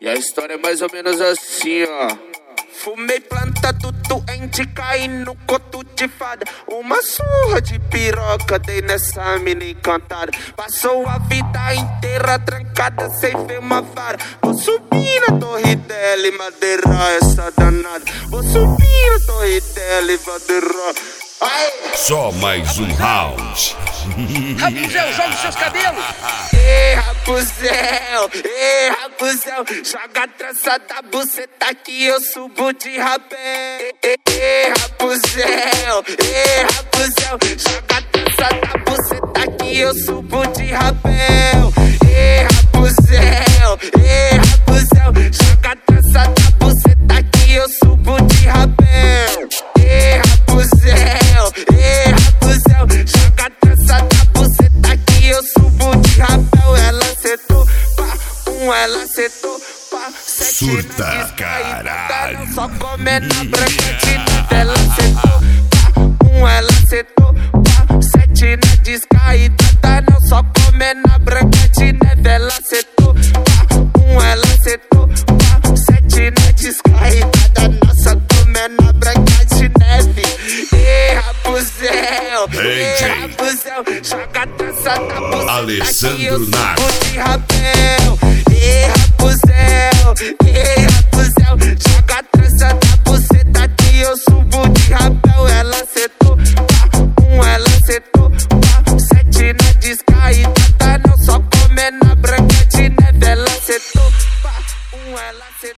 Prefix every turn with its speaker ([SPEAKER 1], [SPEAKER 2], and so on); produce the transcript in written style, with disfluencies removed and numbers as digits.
[SPEAKER 1] E a história é mais ou menos assim, ó. Fumei planta do doente, caí no conto de fada. Uma surra de piroca dei nessa mina encantada. Passou a vida inteira trancada sem ver uma vara. Vou subir na torre dela e madeirar essa danada. Vou subir na torre dela e madeirar. Ai.
[SPEAKER 2] Só mais um round.
[SPEAKER 3] Rapunzel, joga os seus cabelos.
[SPEAKER 1] Ei, Rapunzel, joga a trança da buceta que eu subo de rapé. Ei, Rapunzel, joga a trança da buceta que eu subo de rapel. Ei, Rapunzel, joga a trança da buceta que eu subo de rapel. Ei, Rapunzel, joga a trança da buceta que eu subo de rapel. Ela acertou, pá, ela acertou, pá,
[SPEAKER 2] surta, caralho.
[SPEAKER 1] Só comendo a branquetina dela acertou, pá, ela acertou, pá, 7 na descaída, não só comendo a branquetina dela acertou, pá, ela acertou, pá, 7 na descaída, nossa comendo a branca de neve. Ei, Rapunzel, joga a trança da buceta
[SPEAKER 2] Alessandro
[SPEAKER 1] que eu subo
[SPEAKER 2] Nath.
[SPEAKER 1] de rapel. Ei, Rapunzel, joga a